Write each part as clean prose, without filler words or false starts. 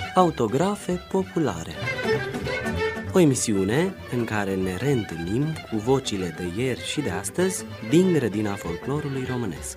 Autografe populare. O emisiune în care ne reîntâlnim cu vocile de ieri și de astăzi din grădina folclorului românesc.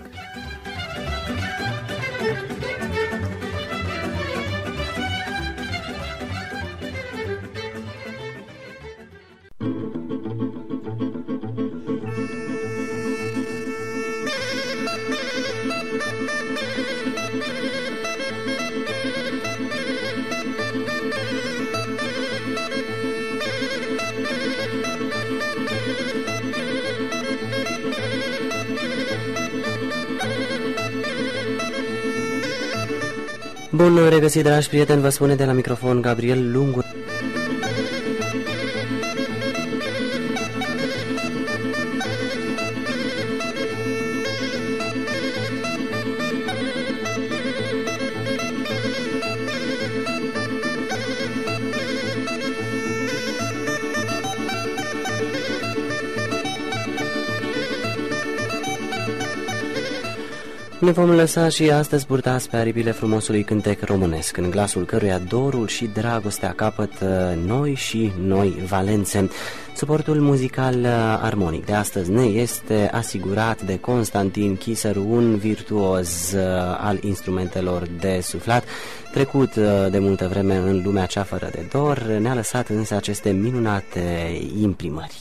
Bun regăsit, dragi prieteni, vă spune de la microfon Gabriel Lungu. Ne vom lăsa și astăzi purtați pe aripile frumosului cântec românesc, în glasul căruia dorul și dragostea capătă noi și noi valențe. Suportul muzical armonic de astăzi ne este asigurat de Constantin Chiseru, un virtuoz al instrumentelor de suflat, trecut de multă vreme în lumea cea fără de dor, ne-a lăsat însă aceste minunate imprimări.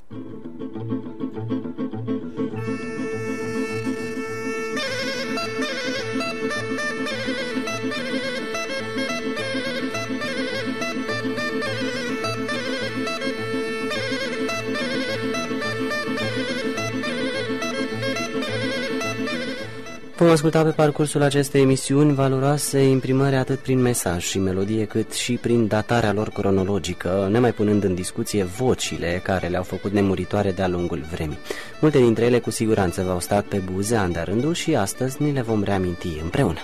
Vom asculta pe parcursul acestei emisiuni valoroase imprimări atât prin mesaj și melodie, cât și prin datarea lor cronologică, nemai punând în discuție vocile care le-au făcut nemuritoare de-a lungul vremii. Multe dintre ele cu siguranță v-au stat pe buze an de-a rândul și astăzi ni le vom reaminti împreună.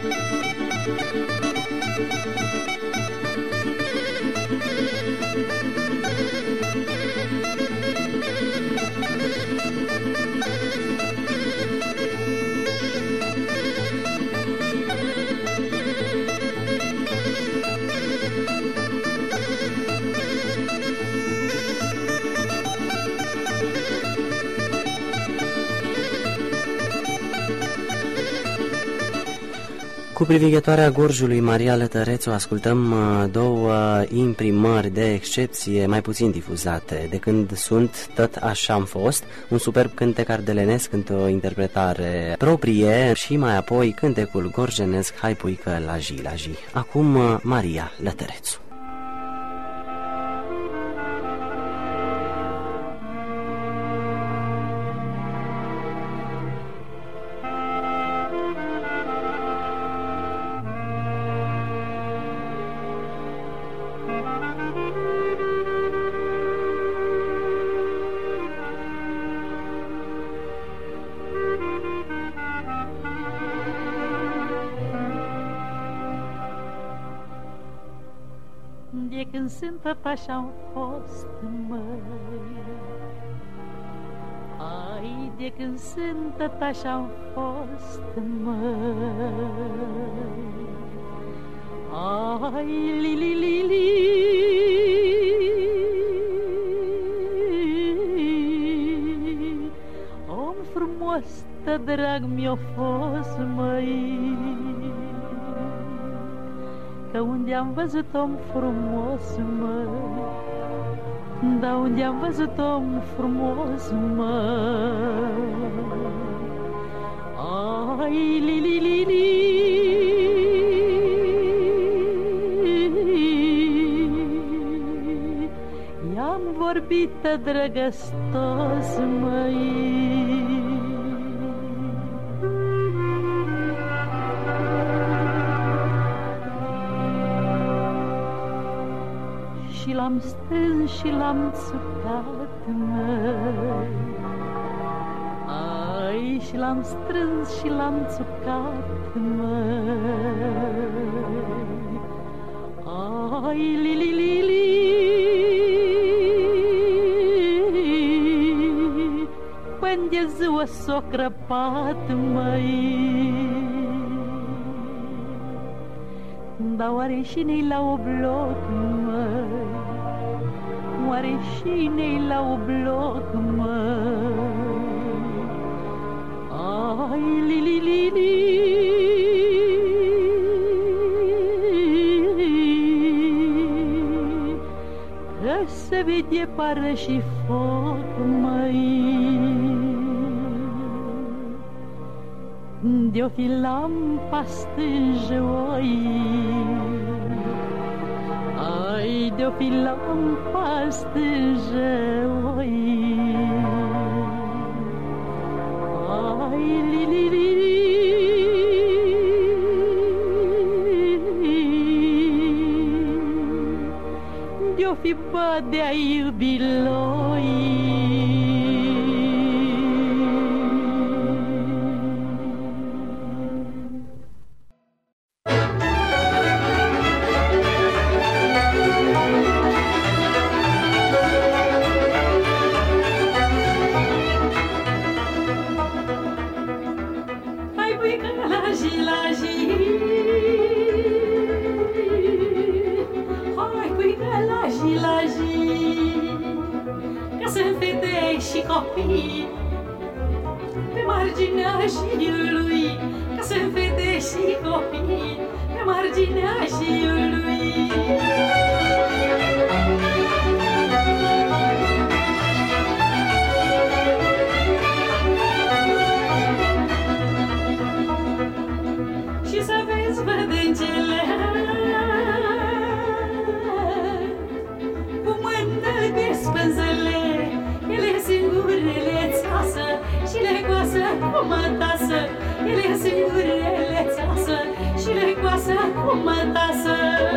Cu privighetoarea Gorjului Maria Lătărețu ascultăm două imprimări de excepție mai puțin difuzate. De când sunt, tot așa-am fost, un superb cântec ardelenesc într-o interpretare proprie și mai apoi cântecul gorjenesc Hai puică la zi, la zi. Acum Maria Lătărețu. De când sunt tot așa-am fost, măi, ai, de când sunt tot așa-am fost, măi, ai, li, li, li, li, om frumos, tot drag mi-a fost, măi, că unde am văzut om frumos, măi, da unde am văzut om frumos, măi, ai, li, li, li, li, i-am vorbit drăgăstos, măi, și l-am strâns și l-am țucat, măi, ai, și l-am strâns și l-am țucat, măi, ai, li, li, li, li, când e ziua s-o crăpat, măi, Dar oare și ne-i la obloc, măi? Oare și ne-i la obloc, măi? Ai, li, li, li, li. Că se vede pară și foc, măi. De-o fi lampa stânjă, oi. Ai, de-o fi lampa stânjă, oi. Ai, li, li, li, li. De-o fi badea iubiloi. Pe marginea jiului, ca să înfete și copii, pe marginea jiului. Și să vezi vădâncele cu mână de spânzele, ele singurele țasă și le coasă cu mătasă. Ele singurele țasă și le coasă cu mătasă.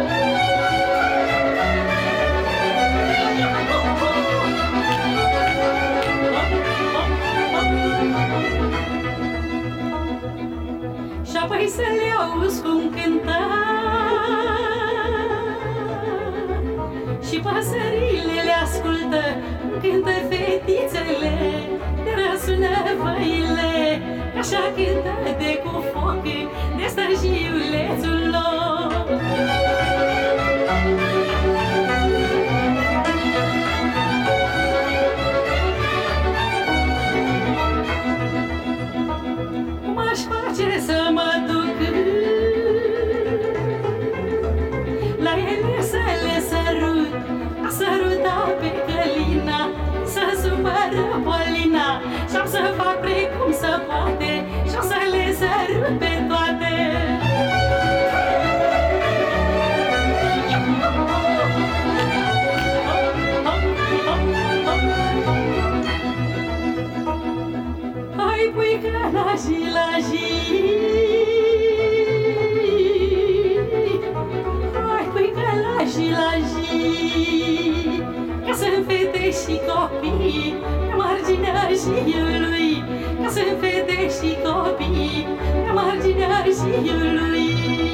Și apoi să le auzi cum cântă și păsările le ascultă, cântă fetițele, de răsună văile, așa cântă de cu foc, de stăjiulețul lor. Cum aș face să mă duc la ele să le sărut, a săruta pe Călina, să supără Polina, și-am să fac precum să poate, și-am să le sărut pe toate. Hai puică la zi, la zi. Hai puică la zi, la zi. Ca să-mi fete și copii pe marginea jiului, ca să-mi fete și copii pe marginea jiului.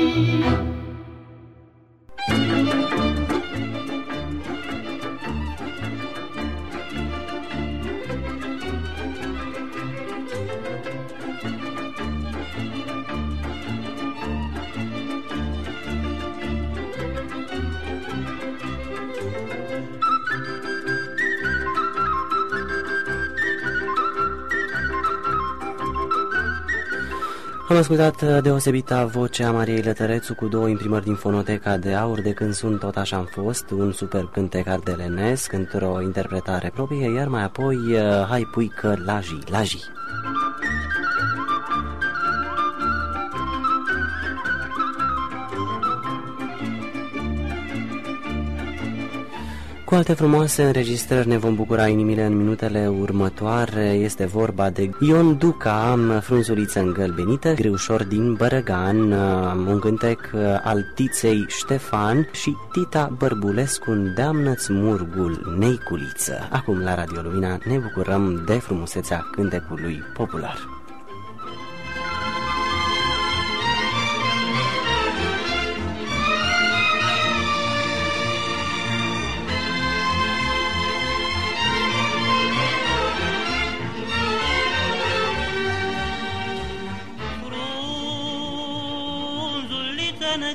Am ascultat deosebita voce a Mariei Lătărețu cu două imprimări din Fonoteca de Aur de Când sunt tot așa am fost, un superb cântec ardelenesc într-o interpretare proprie, iar mai apoi Hai puică la zi, la zi. Cu alte frumoase înregistrări ne vom bucura inimile în minutele următoare. Este vorba de Ion Duca, Frunzuliță îngălbenită, Griușor din Bărăgan, un cântec al Tiței Ștefan și Tita Bărbulescu, Îndeamnă-ți murgul, Neiculiță. Acum la Radio Lumina ne bucurăm de frumusețea cântecului popular.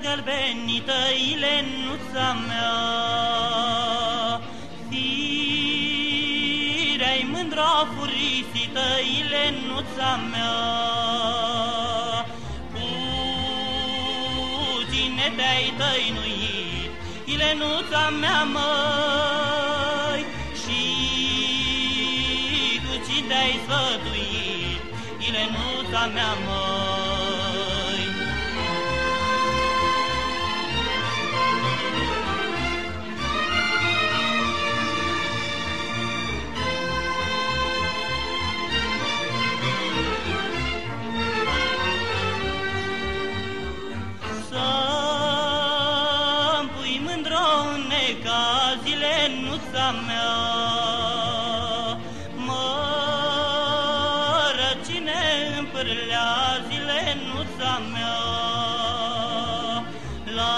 gălbenită, Ilenuța mea. Firea-i mândra furisită, Ilenuța mea. Cu cine te-ai tăinuit, Ilenuța mea, măi, și cu cine te-ai sfătuit, Ilenuța mea, măi. Să-mi pui mândră în necaz, Ilenuța mea, Ilenuța mea, la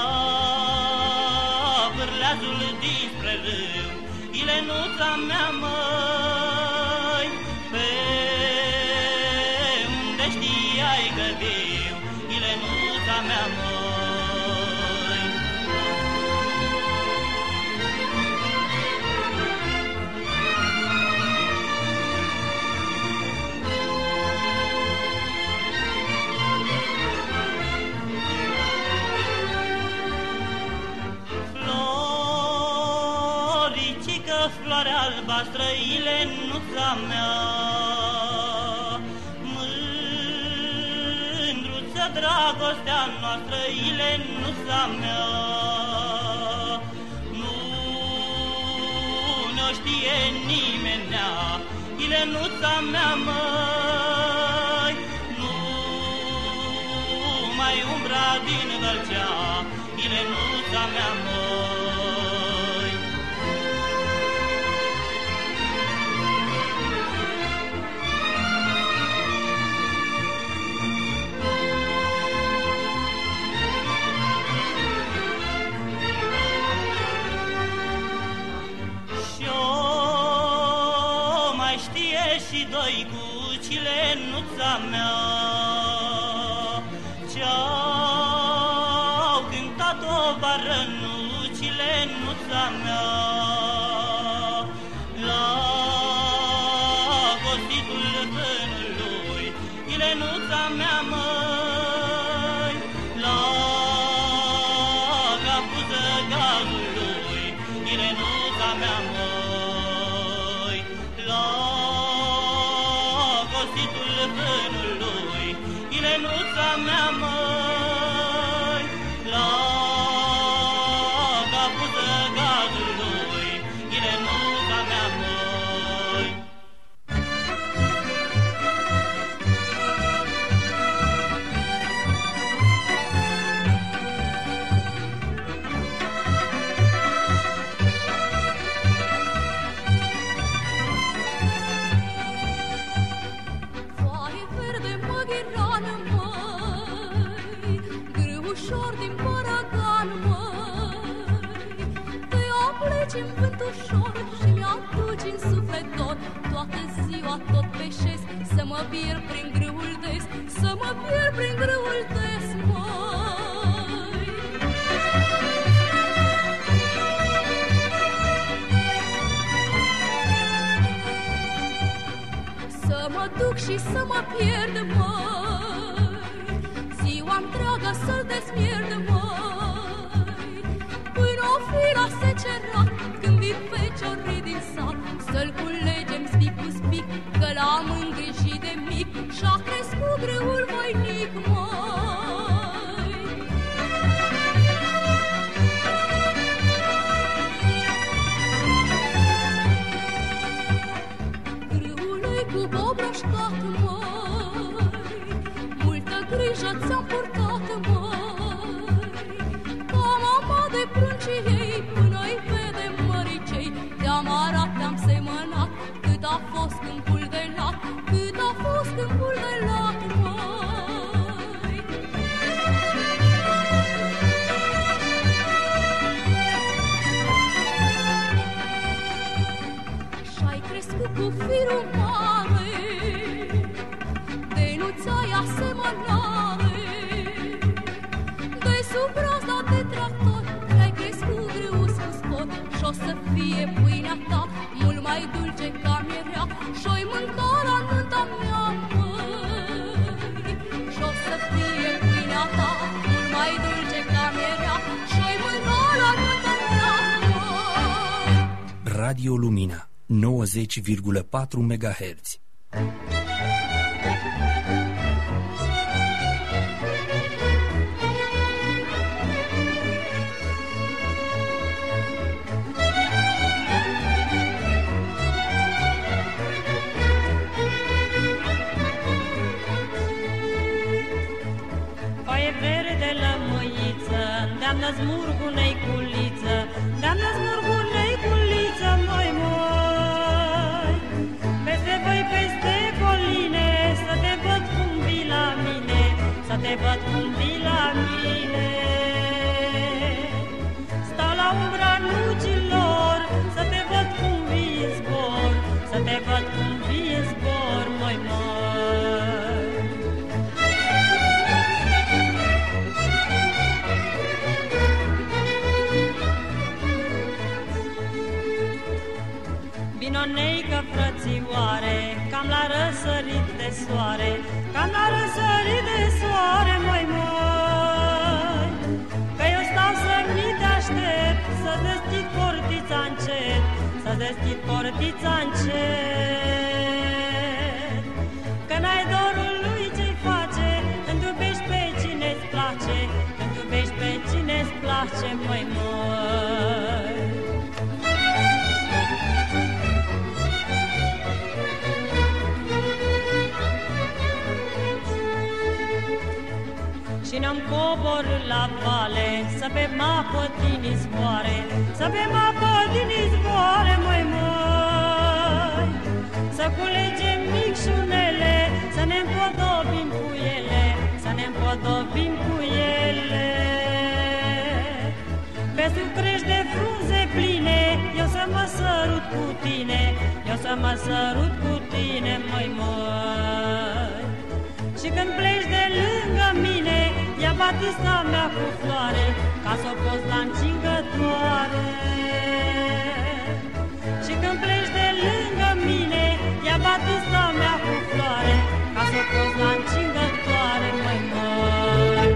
vârleazul dinspre râu, Ilenuța mea, măi, pe unde știai că viu, Ilenuța mea, măi. Floare albastră, Ilenuța mea, mândruță dragostea noastră, Ilenuța mea. Nu ne-o știe nimenea, Ilenuța mea, măi, nu mai umbra din Vâlcea, Ilenuța mea, măi. Și doi cuci, Ilenuța mea, ce-au cântat-o varănuci, Ilenuța mea, la costitul vânului, Ilenuța mea, măi, la capuză gazului, Ilenuța mea, măi, la costitul vânului, Ilenuța mea, măi, la capuză gazului, Ilenuța mea, măi. În vânt ușor și mi-aduci în suflet dor, toată ziua tot peșesc, să mă pierd prin grâul des, să mă pierd prin grâul des, măi. Să mă duc și să mă pierd, măi, ziua întreagă să-l desmierd, măi, până o fi la secerat, când vin feciorii din sat, să-l culegem spic cu spic, că l-am îngrijit de mic și-a crescut grâul voinic, măi. Grâul-i cu bobrășcat, măi, multă grijă ți-am purtat, măi, ca mama de pruncii ei, până-i vede măricei, te-am arat, te-am semănat, cât a fost câmpul de lat, cât a fost câmpul de lat, măi. Și-ai crescut cu firul mare, de nu ți-ai asemănare, de sub braț Radio Lumina 90,4 MHz. Doamna smurgunei culiță, doamna smurgunei culiță, moi, moi. Peste voi, peste coline, să te văd cum vii la mine, să te văd cum vii la mine. Stau la umbra nucilor, să te văd cum vii în zbor, să te văd cum vii în zbor, moi, moi. Vinoneică frățioare, cam la răsărit de soare, cam la răsărit de soare, măi, măi. Că eu stau să-mi te aștept, să deschid portița încet, să deschid portița încet. Că n-ai dorul lui ce-i face, când iubești pe cine-ți place, când iubești pe cine-ți place, măi, măi. Și ne-am coborât la vale, să pe mapă din izvoare, să pe mapă din izvoare, măi, măi. Să culegem micșunele, să ne împodobim cu ele, să ne împodobim cu ele. Pe sucrești de frunze pline, eu să mă sărut cu tine, eu să mă sărut cu tine, măi, măi. Și când pleci de lângă mine, ia batista mea cu floare, ca s-o poți la încingătoare. Și când pleci de lângă mine, ia batista mea cu floare, ca s-o poți la încingătoare, măi, măi.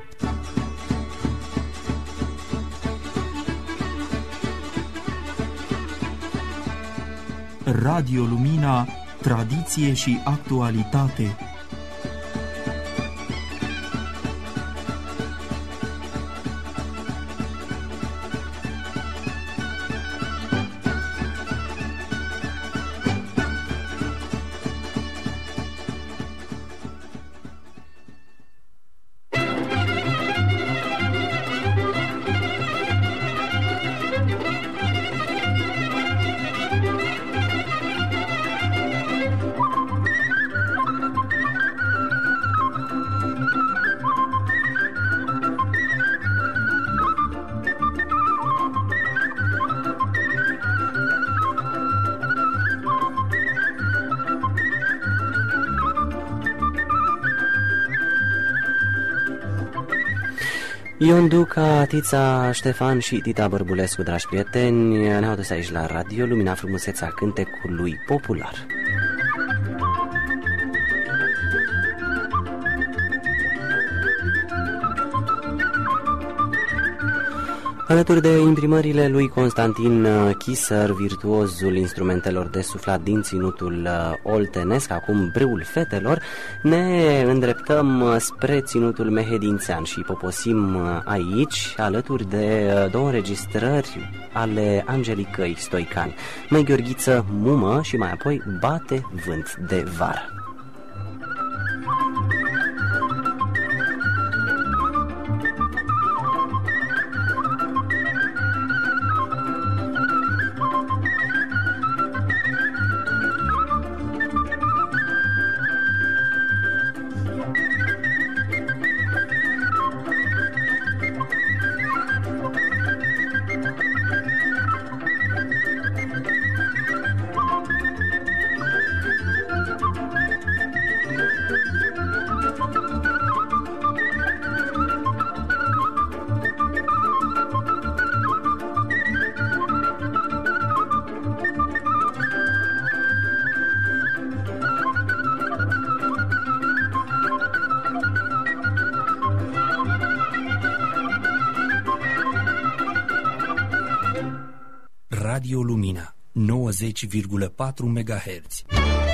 Radio Lumina, tradiție și actualitate. Ion Duca, Tița Ștefan și Tita Bărbulescu, dragi prieteni, ne-au adus aici la Radio Lumina frumusețea cântecului popular. Alături de imprimările lui Constantin Chisăr, virtuozul instrumentelor de suflat din ținutul oltenesc, acum Brâul fetelor, ne îndreptăm spre ținutul mehedințean și poposim aici, alături de două înregistrări ale Angelicăi Stoican, Măi Gheorghiță Mumă și mai apoi Bate vânt de vară. Radio Lumina 90,4 MHz.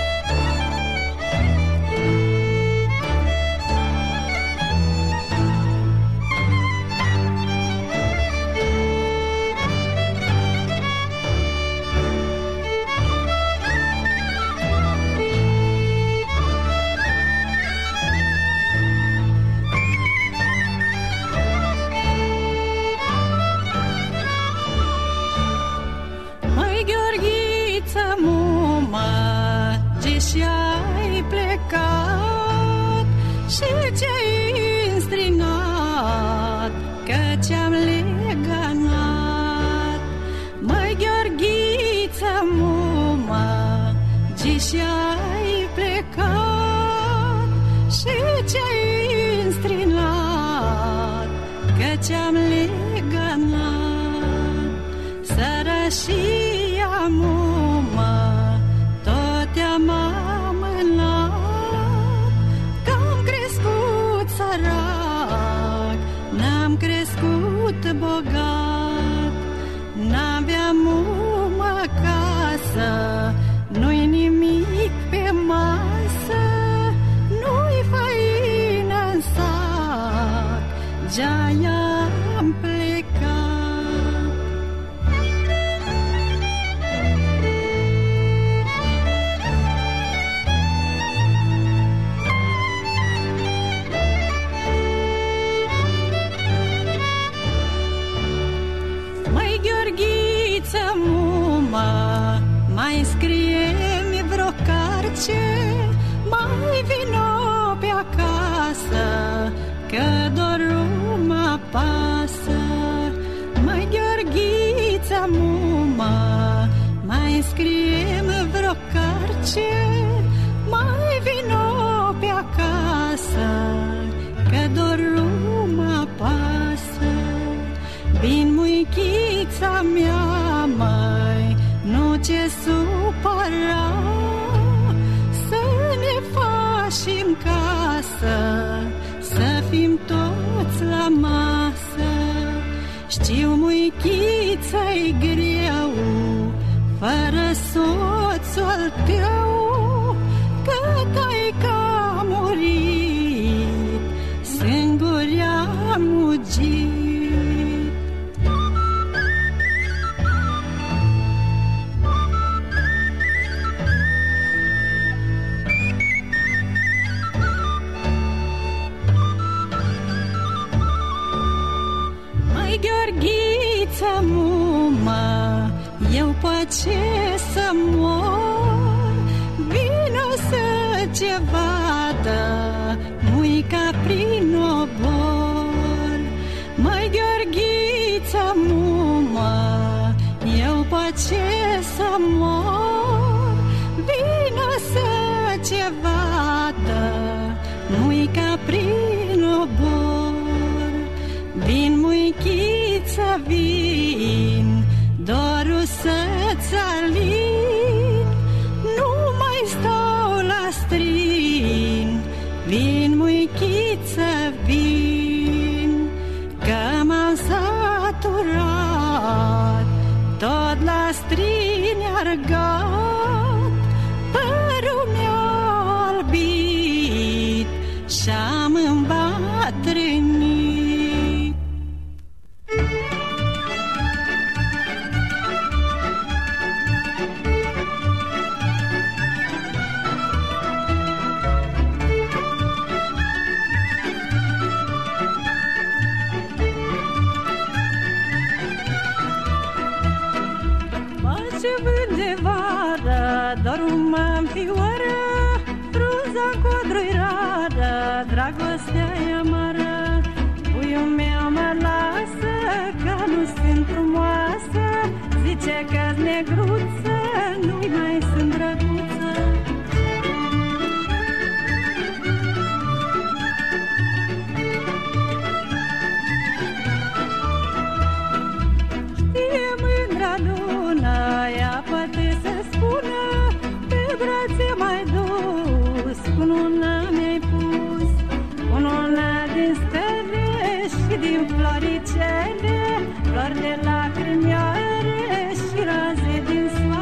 Și-ai plecat și ce-ai înstrinat, că ce-am legănat. Măi, Gheorghiță, mumă, și-ai plecat și ce-ai înstrinat, că ce-am legănat. Sărășia, mumă, te-am amânat, că-am crescut sărac, n-am crescut bogat. N-aveam mumă casă, nu-i nimic pe masă, nu-i făină în sac, de-aia-am plecat. Mai scrie-mi vreo carce, mai vino pe acasă, că dorul mă apasă. Măi, Gheorghiță, mumă, mai scrie-mi vreo carce, mai vino pe acasă, că dorul mă apasă. Bin muichița mea, măi, nu ce supăra, să ne facem casă, să fim toți la masă. Știu, muichița-i greu, fără soțul tău, că taica-a murit, singur i-a mugit. Gheorghiță, mumă, eu pe ce să mor? Vino să ce vadă muica prin obor. Măi, Gheorghiță, mumă, eu pe ce să mor? Vino să ce vadă muica prin obor. Vin, muichiță, vin, dorul să-ți alin, nu mai stau la strin. Vin, muichiță, vin, că m-am saturat, tot la strin argat, părul mi-a albit și-am îmbătrânit. Dorul mă înfioară, frunza codru-i radă, dragostea-i amară. Puiul meu mă lasă, că nu sunt frumoasă, zice că-s negruță, nu-i mai sunt drăguță. Știe mândra lună, ea poate să spună, pe brațe mai dus, cu luna mi-ai pus, cu luna din stele și din floricele, flori de lacrimioare și raze din soare.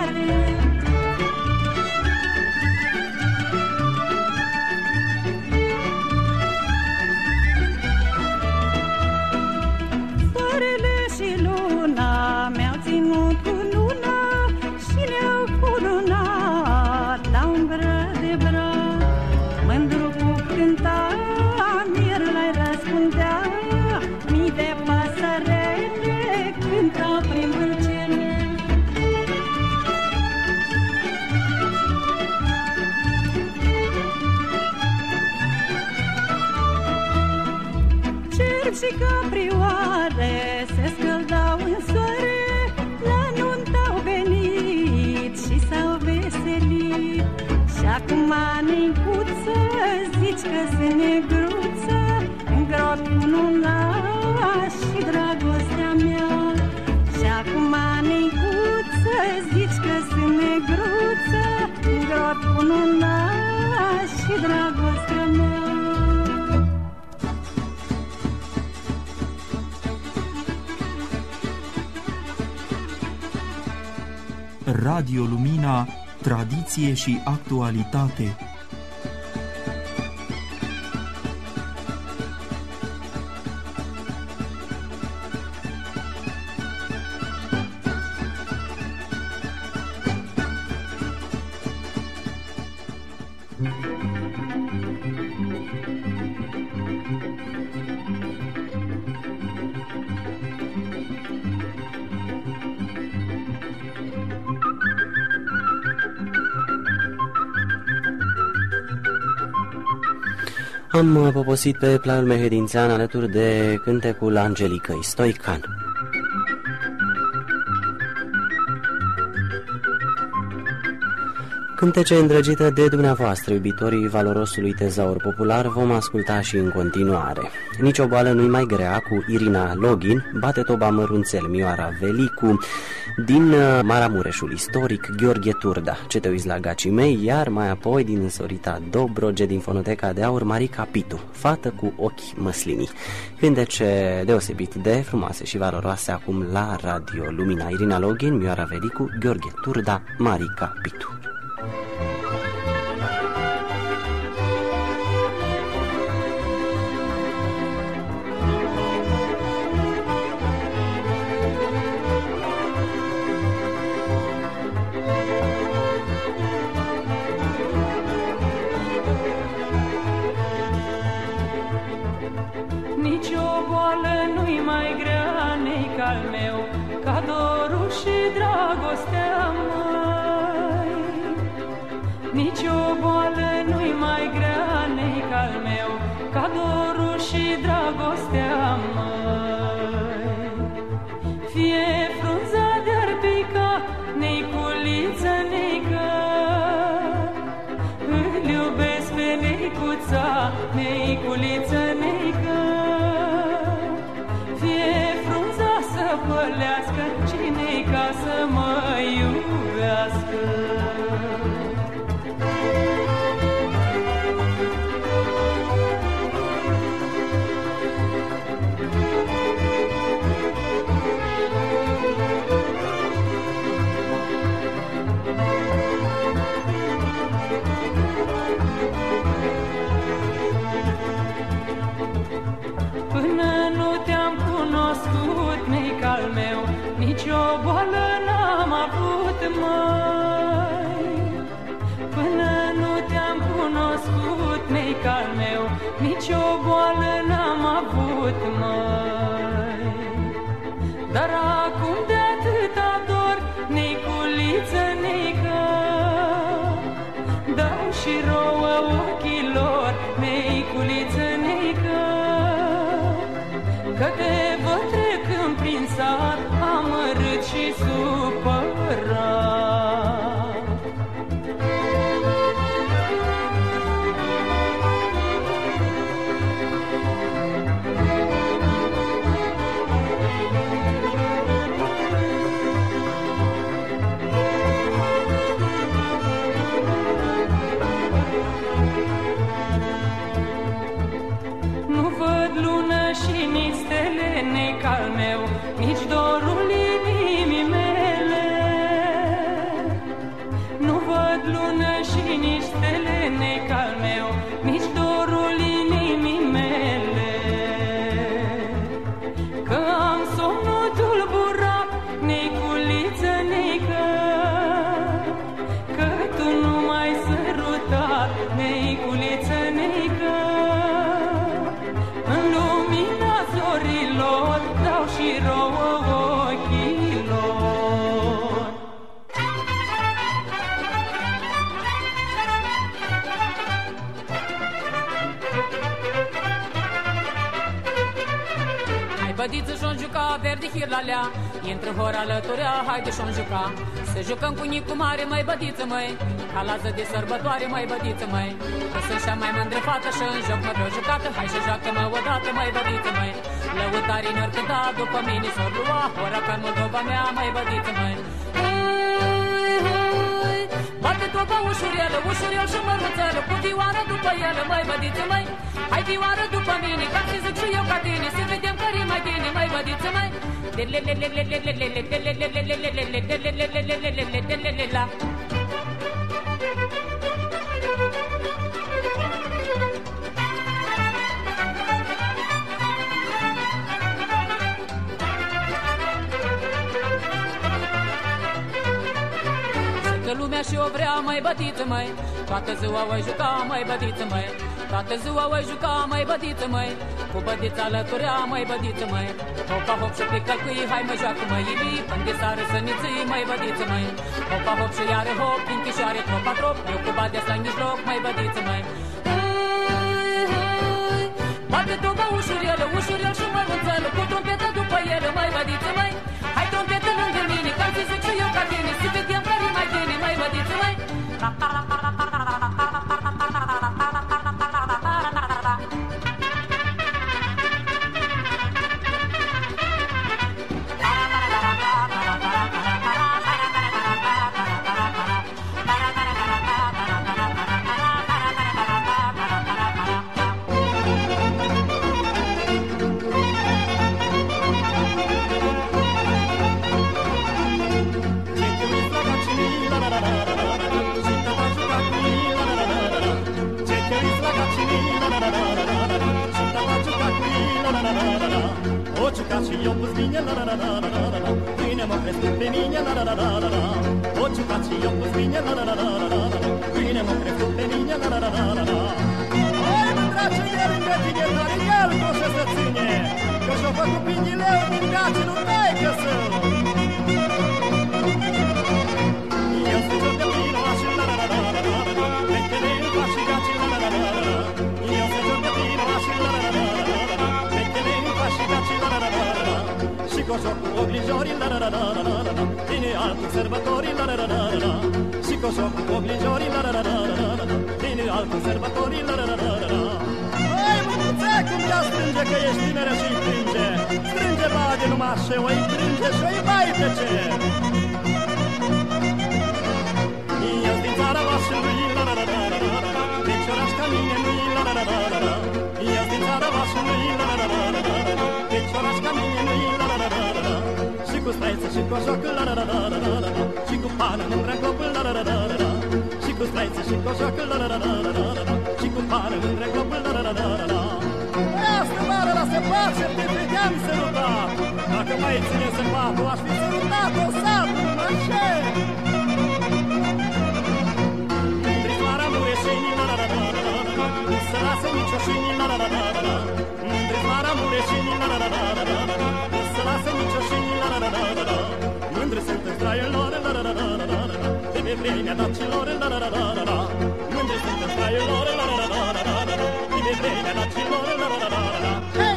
și caprioare se scăldau în soare, la nuntă au venit și s-au veselit. Și acum, Nicuță, zici că se negruță, îngrot cununa și dragostea mea. Și acum, Nicuță, zici că se negruță, îngrot cununa și dragostea mea. Radio Lumina, tradiție și actualitate. Am poposit pe planul mehedințean alături de cântecul Angelicăi Stoican. Cântece îndrăgită de dumneavoastră, iubitorii valorosului tezaur popular, vom asculta și în continuare. Nici o boală nu-i mai grea cu Irina Login, Bate toba mărunțel, Mioara Velicu, din Maramureșul istoric, Gheorghe Turda, Ce te uiți la gacii mei, iar mai apoi din însorita Dobroge, din Fonoteca de Aur, Marica Pitu, Fată cu ochi măslinii. Cântece deosebit de frumoase și valoroase acum la Radio Lumina. Irina Login, Mioara Velicu, Gheorghe Turda, Marica Pitu. Nici o boală nu-i mai grea, neic al meu, ca dorul și dragostea, măi. Nici o boală nu-i mai grea, neic al meu, ca dorul și dragostea, măi. Fie frunza de-ar pica, neiculiță, neică, îl iubesc pe neicuța, neiculiță, neică. Pălească cine-i ca să mă iubească. Până nu te-am cunoscut, neic al meu, nici o boală n-am avut, măi. Până nu te-am cunoscut, neic al meu, nici o boală n-am avut, măi. Dar acum de atâta dor, neiculiță, neică, dau și rouă ochilor, neiculiță, neică, că te văd trecând prin sat, amărât și supărat. Nu văd lună și nici stele, neic al meu, nici dorul inimii mele. Nu văd lună și nici stele, neic al meu, nici dorul inimii mele. Că am somnul tulburat, neiculiță, neică, că tu nu m-ai sărutat, neiculiță, neică. În lumina zorilor dau și rouă ochilor. bădiță și-o juca, verde hirlalea, intră hora alăturea, haide și-o juca. Să jucăm cu nicu mare, măi bădiță, măi, ca la zi de sărbătoare, măi bădiță, măi. Că sunt cea mai mândră fată și în joc mă vreau jucată, hai și joacă-mă odată, măi bădiță, măi. Lăutarii n-or cânta, după mine s-or lua, ora ca în Moldova mea, măi bădiță, măi. Bate toba ușurel, ușurel și măruțel, cu vioară după el, măi bădiță, măi. Hai vioară după mine, ca să zic și eu ca tine, să vedem care-i mai bine, măi bădiță, măi. Că lumea și-o vrea, măi bădiță, măi, toată ziua o juca, măi bădiță, măi. Toată ziua o juca, măi bădiță, măi, cu bădița alăturea, măi bădiță, măi. Hopa hop și pe călcâi, hai mă joacă, măi, ibii, până de sară să nițâi, măi bădiță, măi. Hopa hop și iară hop, din chișoare tropa trop, eu cu badea asta în mijloc, măi bădiță, măi. Bate toba ușurel, ușurel și măruțel, cu trompetă după el, măi bădiță, măi. Hai trompetă lângă mine, ca să zic și eu ca tine, să vedem care-i mai bine, măi bădiță, măi. O ciucat și eu pus mine, la la la la la la la. Bine m-a crescut pe mine, la la la la la la. O ciucat și eu pus mine, la la la la la la. Bine m-a crescut pe mine, la la la la la la. Hai mândrace el în gătine, dar el nu o să se ține, că și-o făcut pinileu din gace, nu dai că să-l. Eu stric-o de plină, și la la la la la la la. Fetele îmi fac și gace, la la la la la la. Eu stric-o de plină, și la la la la la la. Fetele îmi fac și gace, la la la la la la. Și cu jocul oglijorii, la la la la la la la. Vine altul sărbătorii, la la la la la la. Și cu jocul oglijorii, la la la la la la. Vine altul sărbătorii, la la la la la la. Hai mânuțe, cum ea strânge, că ești tineră și-i plânge. Strânge bade numai și o-i plânge și o-i mai plece. Eu-s din țara vașului, la la la la la la. Fecioraș ca mine nu-i, la la la la la la. Eu-s din țara vașului, la la la la la la. Fecioraș ca mine nu-i, la la la la la la. Și cu straiță și cu joacă, la la la la la la la. Și cu pană mândră în copul, la la la la la la. Și cu straiță și cu joacă, la la la la la la la. Și cu pană mândră în copul, la la la la la la. Asta mare la se face, te vedeam sărutat. Dacă mai ține săpatul, aș fi sărutat-o satul, numai ce? Mândri-ți mara mureșenii, la la la la la la. Nu se lasă nicio șinii, la la la la la la. Mândri-ți mara mureșenii, la la la la la la. Nu se lasă nicio șinii, la la la la la la. Mândri sunt în straiul lor, la la la la la la la. De pe vremea dacilor, la la la la la la. Mândri sunt în straiul lor, la la la la la la la. De pe vremea dacilor, la la la la la la. Hei!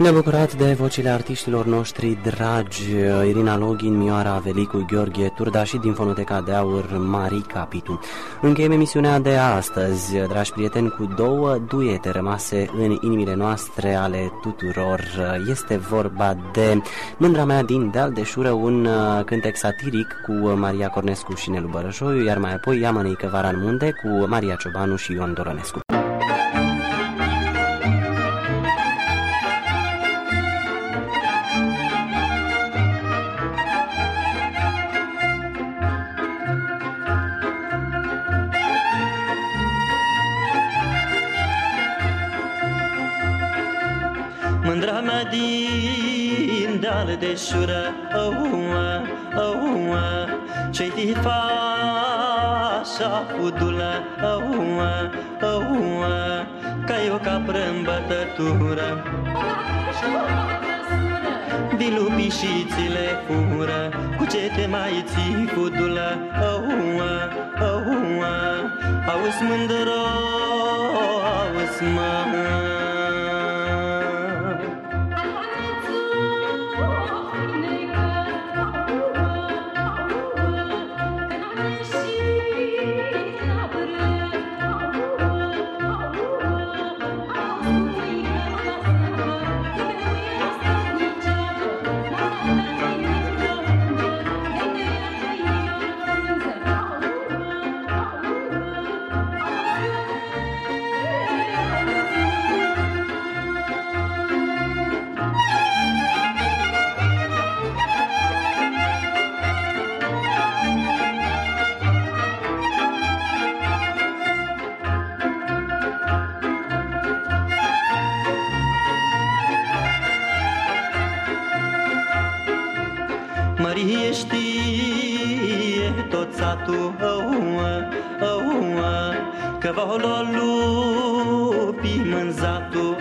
Ne-a bucurat de vocile artiștilor noștri dragi, Irina Login, Mioara Avelicu, Gheorghe Turda și din Fonoteca de Aur, Marica Pitu. Încheiem emisiunea de astăzi, dragi prieteni, cu două duete rămase în inimile noastre ale tuturor. Este vorba de Mândra mea din Deal de Șură, un cântec satiric cu Maria Cornescu și Nelu Bărășoiu, iar mai apoi Iamăneică vara în munte cu Maria Ciobanu și Ion Doronescu. Mândra mea din Deal de Șură, ce-i tifa așa fudulă, ca-i o capră în bătătură. Din lupii și ți le fură, cu ce te mai ții fudulă, auzi mândro, auzi mă. Mărie știe tot satul, că v-au luat lupii mânzatul,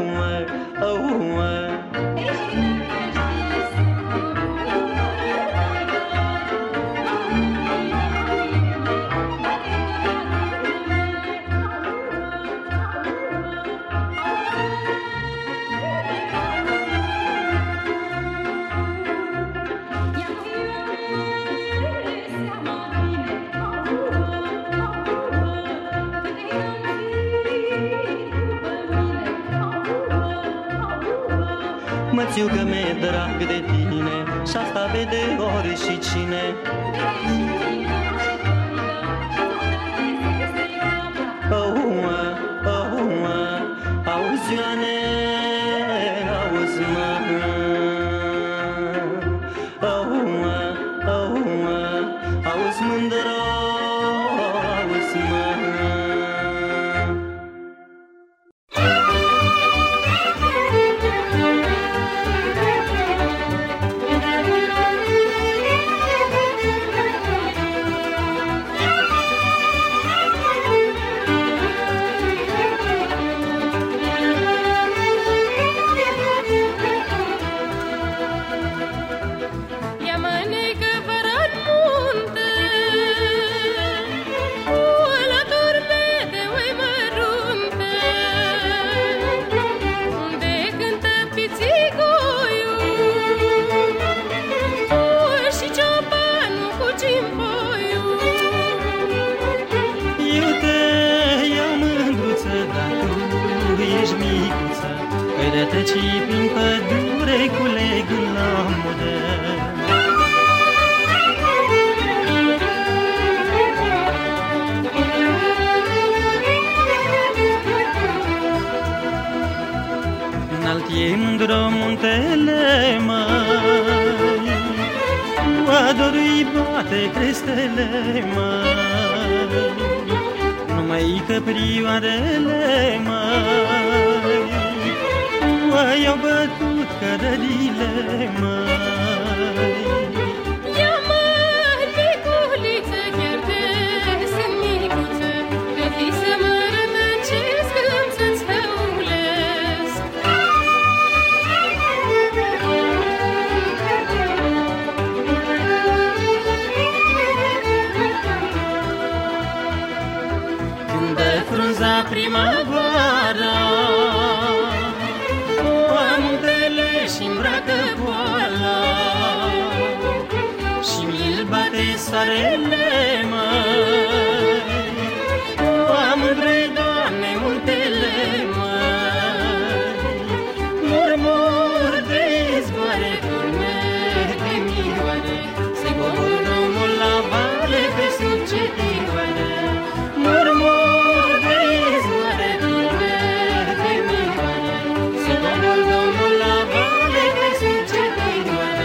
Mățiu că mi-e drag de tine, și asta vede ori și cine. Auzi, Ioane, auzi, mă. Auzi, mândro, auzi, mă. Treci prin pădure cu legul la mudă. Înalt e mândro muntele, măi, cu adorul-i bate crestele, măi, numai căprioarele, măi, i-au bătut cărările, măi. Ia, măi, piculiță, chiar de sunt micuță, că fii să mă rătăcesc, îmi să-ți hăulesc. Când dă frunza primăvara, munte soarele, măi. Cu amândoi, Doamne, muntele, măi. Murmur de izvoare, până de mioare, să-i cobor drumul la vale pe sub cetioare. Murmur de izvoare, până de mioare, să-i cobor drumul la vale pe sub cetioare.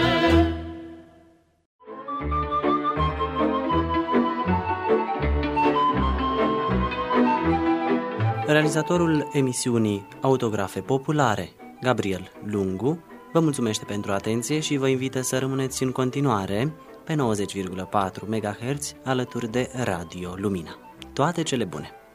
Realizatorul emisiunii Autografe Populare, Gabriel Lungu, vă mulțumește pentru atenție și vă invită să rămâneți în continuare pe 90,4 MHz alături de Radio Lumina. Toate cele bune!